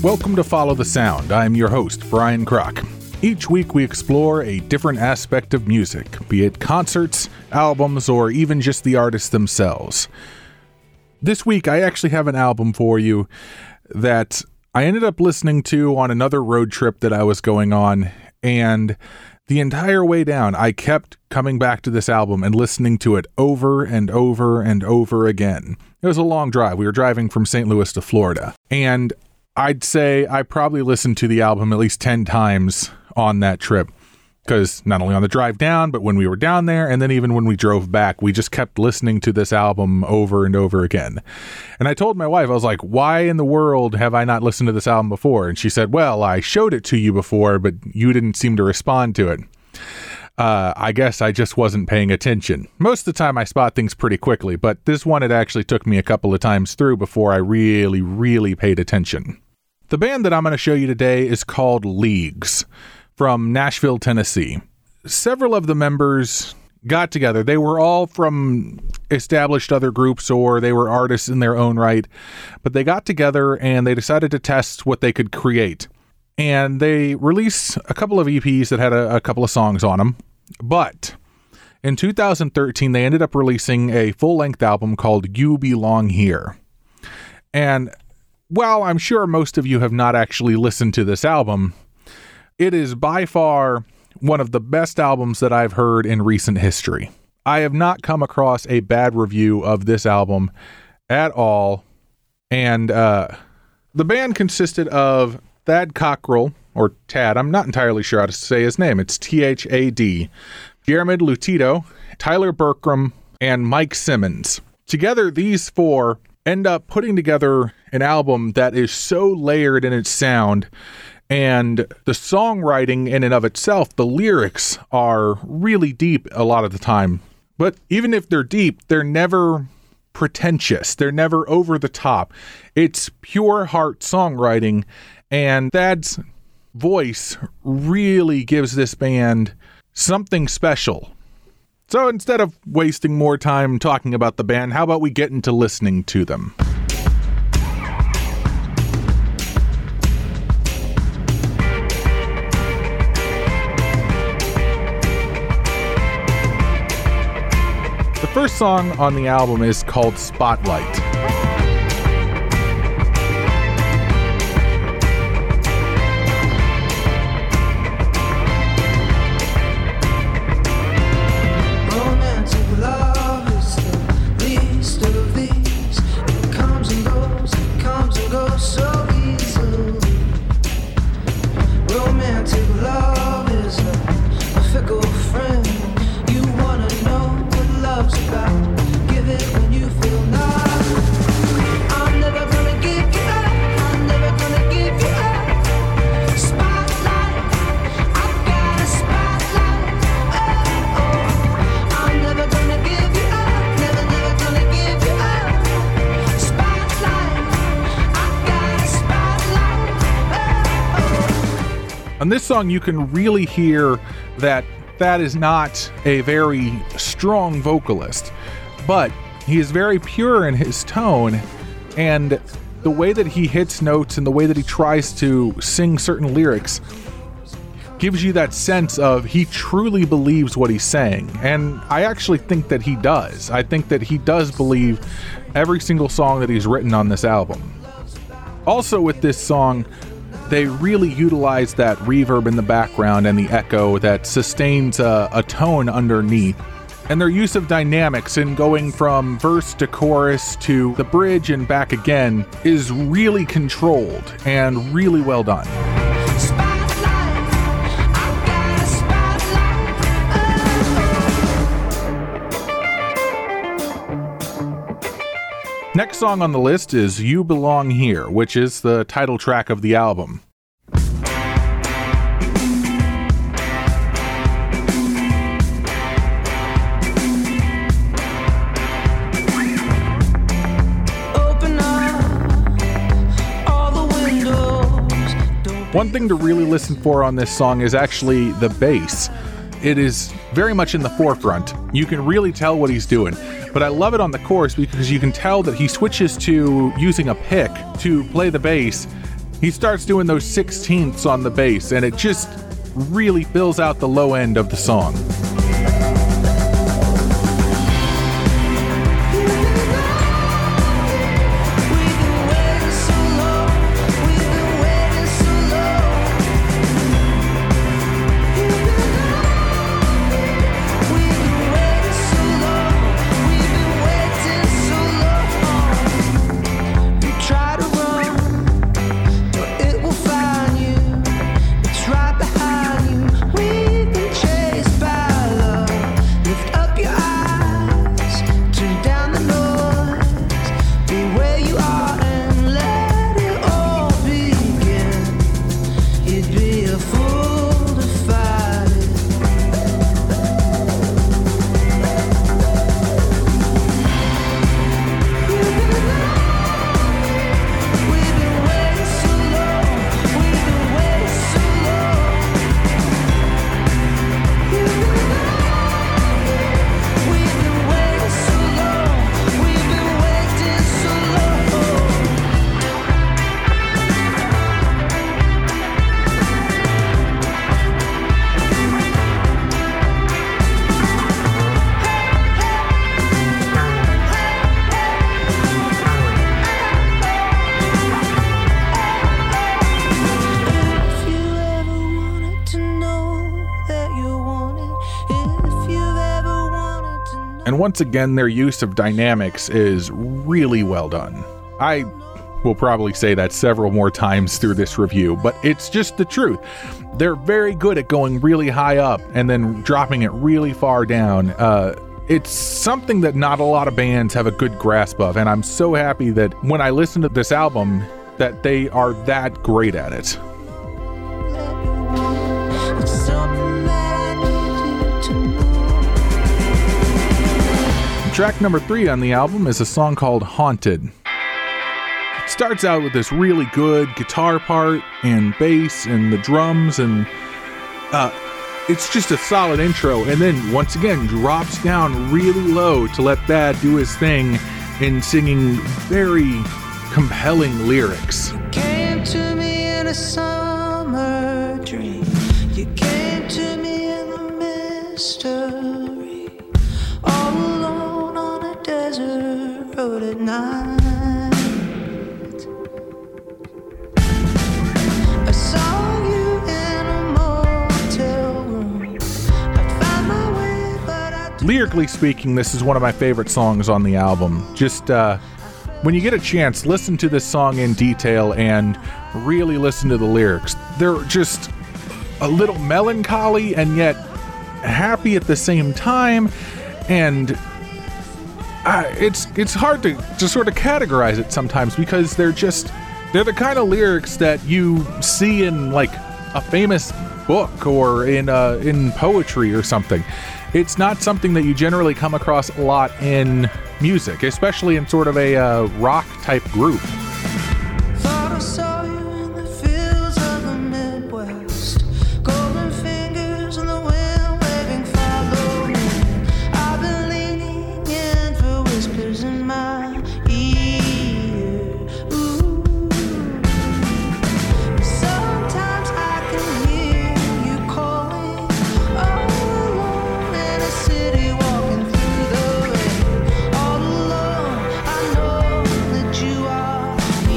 Welcome to Follow the Sound. I'm your host, Brian Kroc. Each week we explore a different aspect of music, be it concerts, albums, or even just the artists themselves. This week I actually have an album for you that I ended up listening to on another road trip that I was going on, and the entire way down I kept coming back to this album and listening to it over and over and over again. It was a long drive. We were driving from St. Louis to Florida, and I'd say I probably listened to the album at least 10 times on that trip, because not only on the drive down, but when we were down there, and then even when we drove back, we just kept listening to this album over and over again. And I told my wife, I was like, why in the world have I not listened to this album before? And she said, well, I showed it to you before, but you didn't seem to respond to it. I guess I just wasn't paying attention. Most of the time I spot things pretty quickly, but this one, it actually took me a couple of times through before I really paid attention. The band that I'm going to show you today is called Leagues, from Nashville, Tennessee. Several of the members got together. They were all from established other groups, or they were artists in their own right, but they got together and they decided to test what they could create. And they released a couple of EPs that had a couple of songs on them. But in 2013, they ended up releasing a full-length album called You Belong Here. And while I'm sure most of you have not actually listened to this album, it is by far one of the best albums that I've heard in recent history. I have not come across a bad review of this album at all. And the band consisted of Thad Cockrell, or Tad, I'm not entirely sure how to say his name. It's T-H-A-D. Jeremy Lutito, Tyler Berkram, and Mike Simmons. Together, these four end up putting together an album that is so layered in its sound, and the songwriting in and of itself, the lyrics are really deep a lot of the time. But even if they're deep, they're never pretentious. They're never over the top. It's pure heart songwriting, and Thad's voice really gives this band something special. So instead of wasting more time talking about the band, how about we get into listening to them? The first song on the album is called Spotlight. On this song, you can really hear that Thad is not a very strong vocalist, but he is very pure in his tone, and the way that he hits notes and the way that he tries to sing certain lyrics gives you that sense of he truly believes what he's saying. And I actually think that he does. I think that he does believe every single song that he's written on this album. Also with this song, they really utilize that reverb in the background and the echo that sustains a tone underneath. And their use of dynamics in going from verse to chorus to the bridge and back again is really controlled and really well done. Next song on the list is You Belong Here, which is the title track of the album. One thing to really listen for on this song is actually the bass. It is very much in the forefront. You can really tell what he's doing. But I love it on the chorus because you can tell that he switches to using a pick to play the bass, He starts doing those 16ths on the bass, and it just really fills out the low end of the song. And once again, their use of dynamics is really well done. I will probably say that several more times through this review, but it's just the truth. They're very good at going really high up and then dropping it really far down. It's something that not a lot of bands have a good grasp of, and I'm so happy that when I listen to this album, that they are that great at it. Track number 3 on the album is a song called Haunted. It starts out with this really good guitar part and bass and the drums, and it's just a solid intro, and then once again drops down really low to let Thad do his thing in singing very compelling lyrics. You came to me in a summer dream. You came to me in a mystery. All alone on a desert road at night. I saw you in a motel room. I found my way, but I Lyrically speaking, this is one of my favorite songs on the album. Just when you get a chance, listen to this song in detail and really listen to the lyrics. They're just a little melancholy and yet happy at the same time, and it's hard to sort of categorize it sometimes because they're the kind of lyrics that you see in like a famous book or in poetry or something. It's not something that you generally come across a lot in music, especially in sort of a rock type group. thought I saw you in the fields of the Midwest. Golden fingers in the wind waving follow me. I've been leaning in for whispers in my ear. Ooh. Sometimes I can hear you calling, all alone in a city walking through the rain. All alone, I know that you are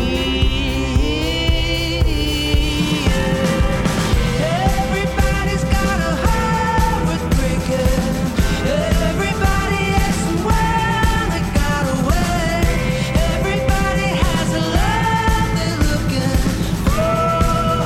here. Everybody's got a heart worth breaking. Everybody has somewhere they got away. Everybody has a love they're looking for.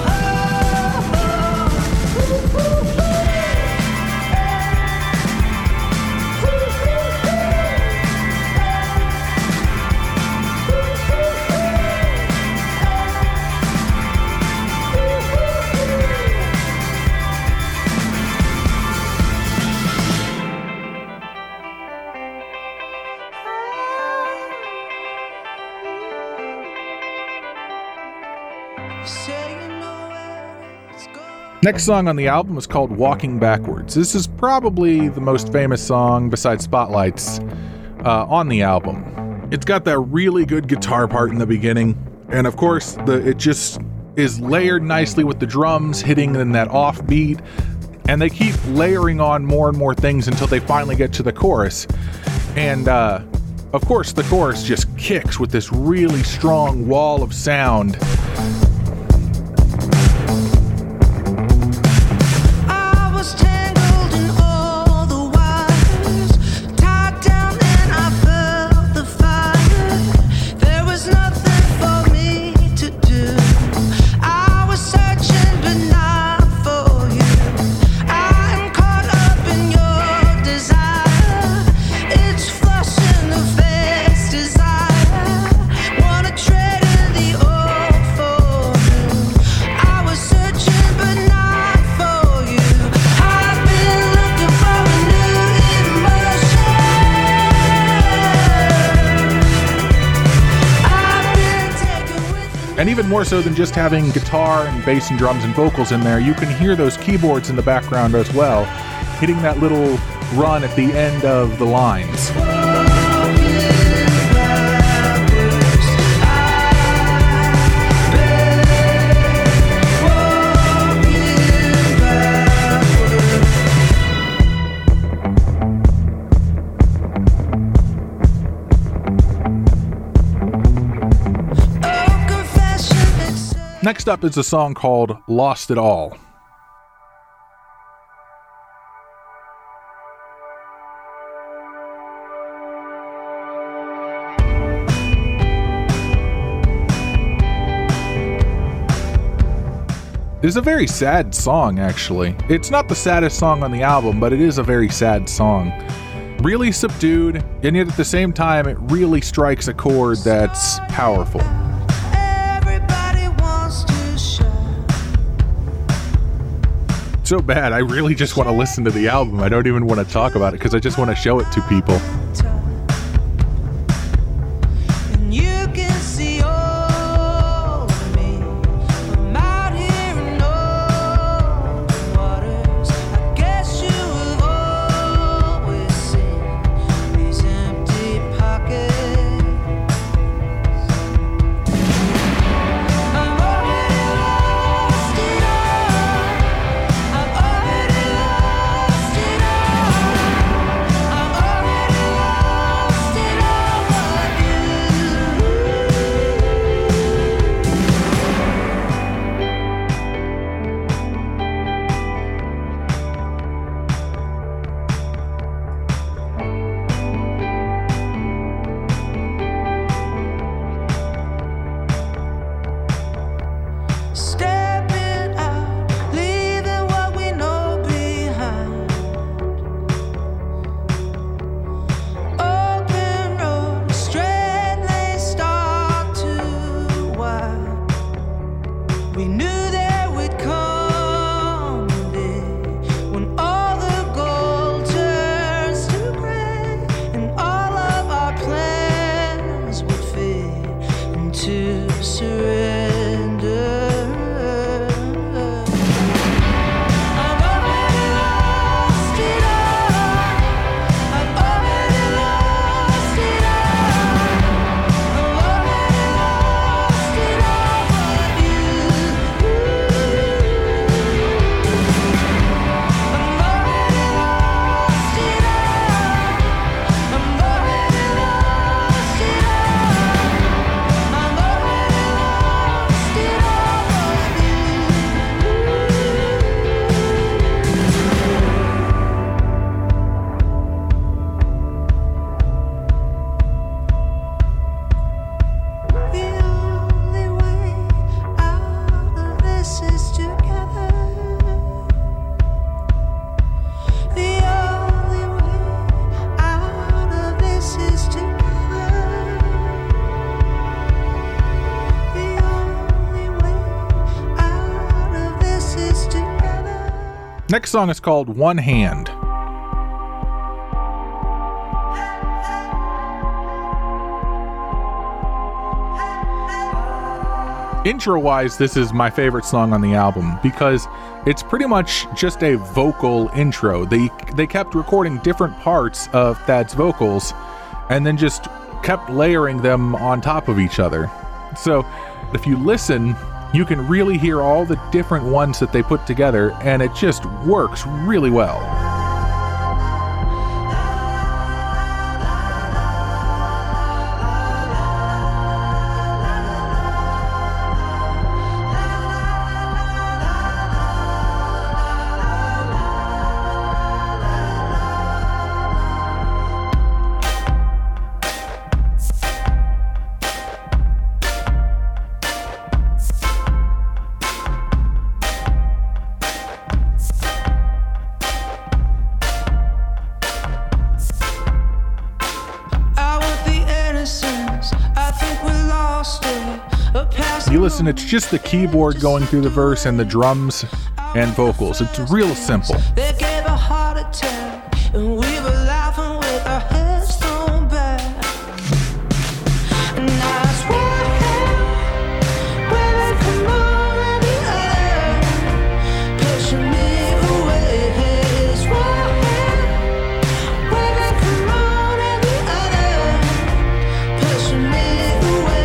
Say you know where it's going. Next song on the album is called Walking Backwards. This is probably the most famous song besides Spotlights on the album. It's got that really good guitar part in the beginning, and of course it is layered nicely with the drums hitting in that offbeat, and they keep layering on more and more things until they finally get to the chorus. And of course, the chorus just kicks with this really strong wall of sound. I was tangled in all the wires, tied down and I felt the fire. There was nothing for me to do. I was searching but not for you. I'm caught up in your desire. It's flushing the face desire. Wanna trade in the old for new. I was searching but not for you. I've been looking for a new emotion. I've been taken with And even more so than just having guitar and bass and drums and vocals in there, you can hear those keyboards in the background as well, hitting that little run at the end of the lines. Next up is a song called Lost It All. It is a very sad song, actually. It's not the saddest song on the album, but it is a very sad song. Really subdued, and yet at the same time, it really strikes a chord that's powerful. Everybody wants to show. So bad, I really just want to listen to the album. I don't even want to talk about it because I just want to show it to people. And you can see all of me. I'm out here in all the waters. I guess you have always seen these empty pockets. I'm already lost it all. I'm already lost it all. I'm already lost it all but you. Stepping out, leaving what we know behind. Open road, straight lane, start to wind. We knew there would come a day when all the gold turns to gray and all of our plans would fade into surrender. I'm already lost it all. I'm already lost it all. I'm already lost it all but you. I'm already lost it all. I'm already lost it all. I'm already lost it all but you. The only way out of this is together. The only way out of this is together. The only way out of this is together. Next song is called One Hand. Intro-wise, this is my favorite song on the album because it's pretty much just a vocal intro. They kept recording different parts of Thad's vocals and then just kept layering them on top of each other. So if you listen, You can really hear all the different ones that they put together, and it just works really well. You listen, it's just the keyboard going through the verse and the drums and vocals. It's real simple. They gave a heart attack, and we were laughing with our heads thrown back. And I swear, when they come on the air, pushing me away. Swear, when they come on the air, pushing me away.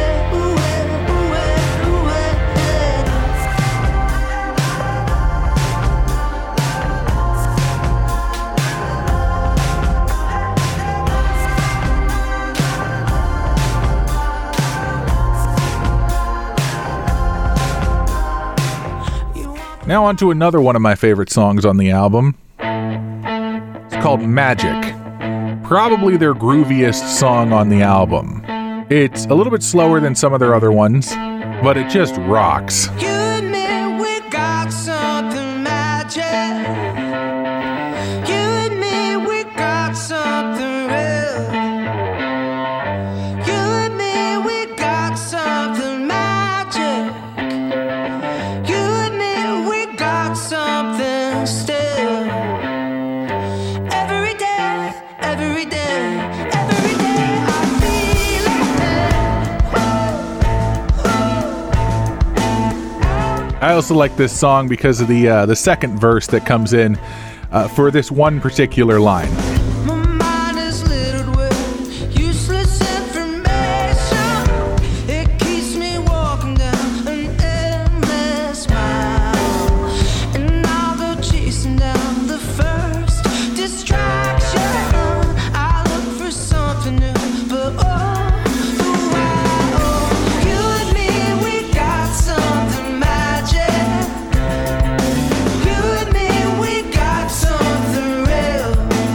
Now on to another one of my favorite songs on the album. It's called Magic. Probably their grooviest song on the album. It's a little bit slower than some of their other ones, but it just rocks. You and me, we got something magic. You and me, we got something real. You and me, we got something magic. You and me, we got something still. Every day, every day, every day, I feel it. I also like this song because of the second verse that comes in for this one particular line. My mind is littered with useless information. It keeps me walking down an endless mile. And I'll go chasing down the first distraction. I look for something new, but the while, you and me, we got something magic. You and me, we got something real.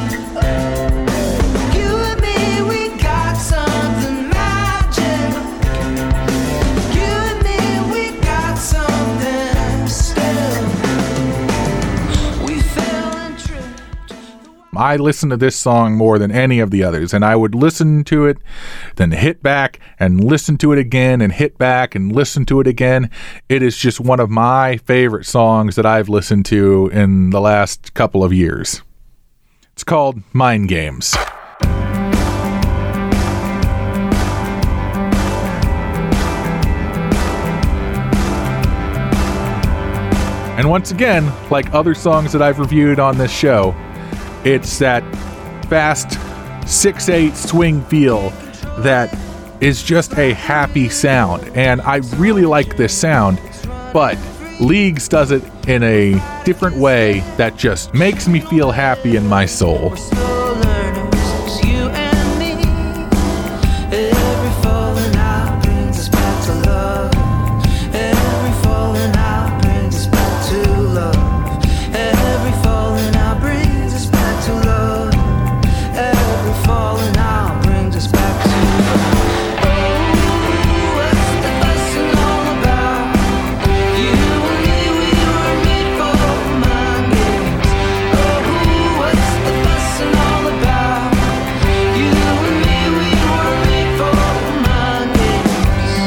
You and me, we got something magic. You and me, we got something still. We fell and tripped. I listen to this song more than any of the others, and I would listen to it, then hit back and listen to it again, and hit back and listen to it again. It is just one of my favorite songs that I've listened to in the last couple of years. It's called Mind Games. And once again, like other songs that I've reviewed on this show, it's that fast 6/8 swing feel that is just a happy sound. And I really like this sound, but Leagues does it in a different way that just makes me feel happy in my soul. Slow learners, you and me. Every falling out brings us back to love. Every falling out brings us back to love. Every falling out brings us back to love. Every falling out brings us back to love. Oh, what's the fussing all about? You and me, we were made for mind games. Oh, what's the fussing all about? You and me, we were made for mind games.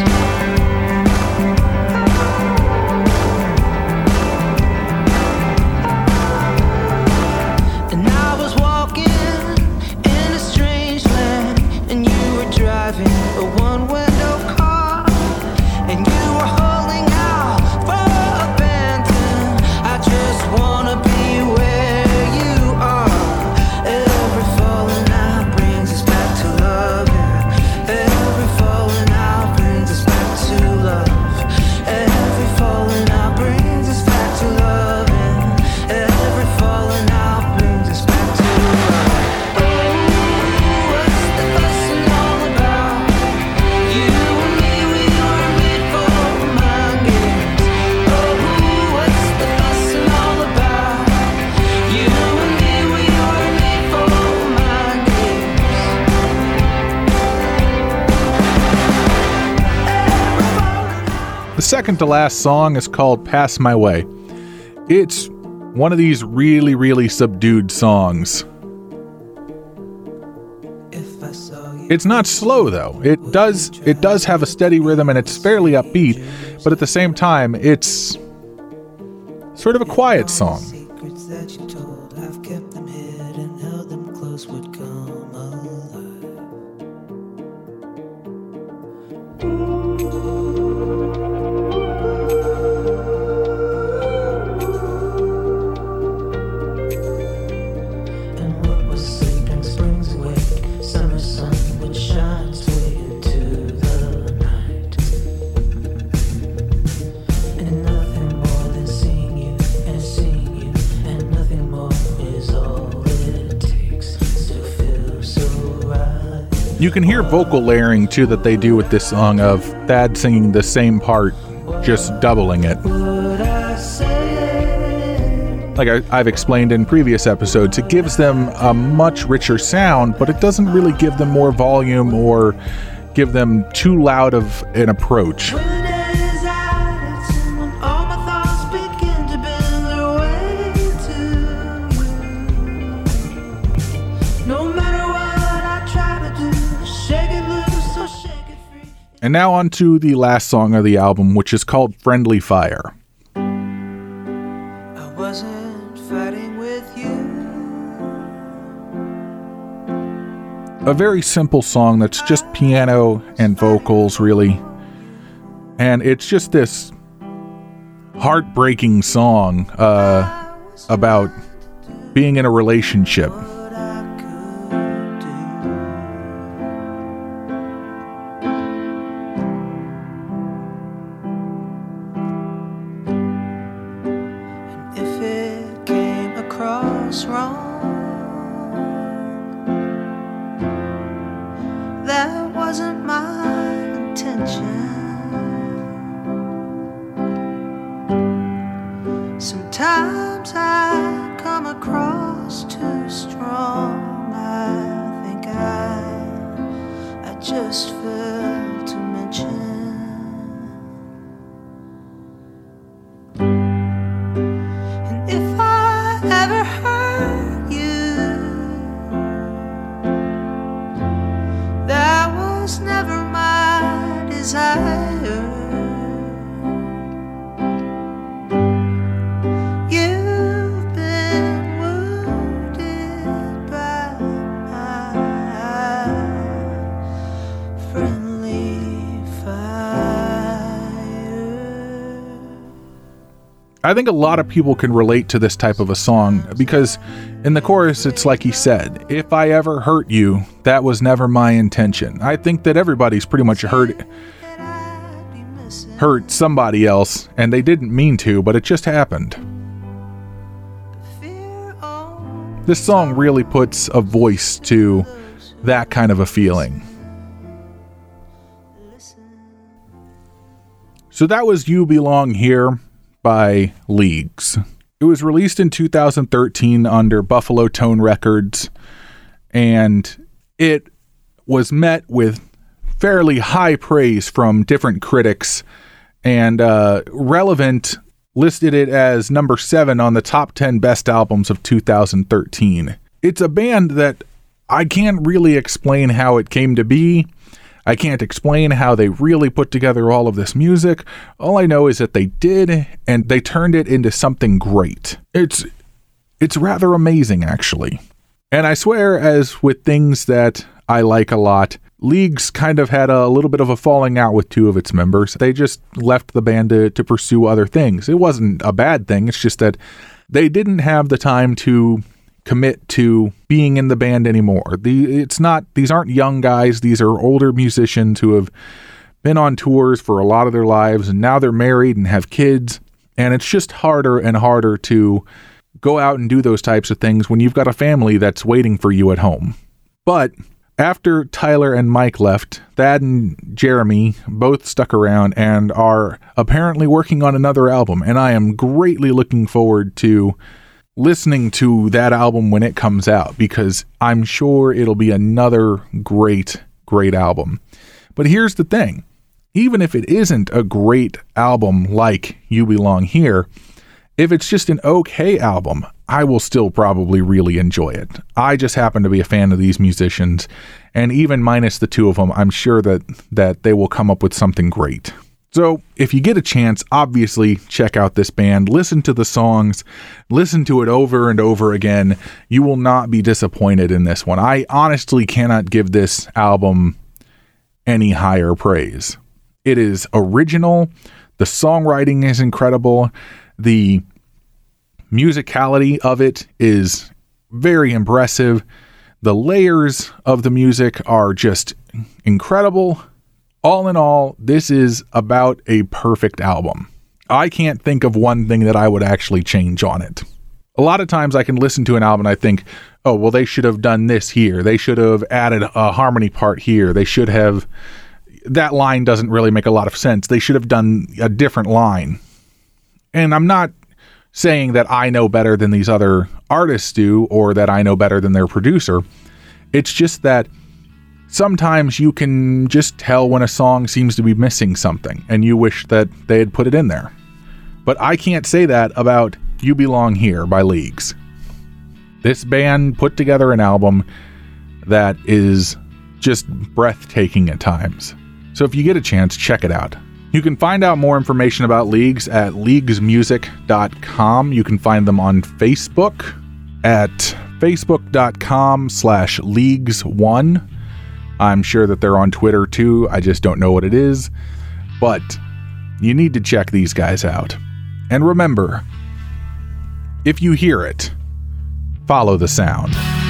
And I was walking in a strange land, and you were driving a one-window car, and you were holding out for abandon. I just wanna be where you are. Every falling out brings us back to love. Yeah. Every falling out brings us back to love. Every second to last song is called Pass My Way. It's one of these really, really subdued songs. It's not slow though. It does have a steady rhythm and it's fairly upbeat, but at the same time, it's sort of a quiet song. Secrets that you told, I've kept them hid and held them close, would come alive. And what was sleeping springs awake, summer sun would shine straight into the night. And nothing more than seeing you, and nothing more is all it takes. Still feels so right. You can hear vocal layering too that they do with this song of Thad singing the same part, just doubling it. Would I say Like I've explained in previous episodes, it gives them a much richer sound, but it doesn't really give them more volume or give them too loud of an approach. when the day is out, it's when all my thoughts begin to bend their way to you. No matter what I try to do, shake it loose or shake it free. And now on to the last song of the album, which is called Friendly Fire. I wasn't fighting with you. A very simple song that's just piano and vocals, really. And it's just this heartbreaking song about being in a relationship. What I could do. And if it came across wrong, that wasn't my intention. Sometimes I come across too strong. I think I just failed to mention. And if I ever hurt you, that was never my desire. You've been wounded by my friendly fire. I think a lot of people can relate to this type of a song because in the chorus it's like he said, if I ever hurt you, that was never my intention. I think that everybody's pretty much hurt somebody else and they didn't mean to, but it just happened. This song really puts a voice to that kind of a feeling. So that was You Belong Here by Leagues. It was released in 2013 under Buffalo Tone Records, and it was met with fairly high praise from different critics, and Relevant listed it as number 7 on the top 10 best albums of 2013. It's a band that I can't really explain how it came to be. I can't explain how they really put together all of this music. All I know is that they did, and they turned it into something great. It's rather amazing, actually. And I swear, as with things that I like a lot, Leagues kind of had a little bit of a falling out with 2 of its members. They just left the band to pursue other things. It wasn't a bad thing. It's just that they didn't have the time to commit to being in the band anymore. These aren't young guys. These are older musicians who have been on tours for a lot of their lives, and now they're married and have kids. And it's just harder and harder to go out and do those types of things when you've got a family that's waiting for you at home. But after Tyler and Mike left, Thad and Jeremy both stuck around and are apparently working on another album. And I am greatly looking forward to listening to that album when it comes out, because I'm sure it'll be another great album. But here's the thing. even if it isn't a great album like You Belong Here, if it's just an okay album, I will still probably really enjoy it. I just happen to be a fan of these musicians, and even minus the two of them, I'm sure that they will come up with something great. So if you get a chance, obviously check out this band, listen to the songs, listen to it over and over again. You will not be disappointed in this one. I honestly cannot give this album any higher praise. It is original. The songwriting is incredible. The musicality of it is very impressive. The layers of the music are just incredible. All in all, this is about a perfect album. I can't think of one thing that I would actually change on it. A lot of times I can listen to an album and I think, oh, well, they should have done this here. They should have added a harmony part here. They should have... That line doesn't really make a lot of sense. They should have done a different line. And I'm not saying that I know better than these other artists do or that I know better than their producer. It's just that sometimes you can just tell when a song seems to be missing something and you wish that they had put it in there. But I can't say that about You Belong Here by Leagues. This band put together an album that is just breathtaking at times. So if you get a chance, check it out. You can find out more information about Leagues at leaguesmusic.com. You can find them on Facebook at facebook.com/leagues1. I'm sure that they're on Twitter too. I just don't know what it is. But you need to check these guys out. And remember, if you hear it, follow the sound.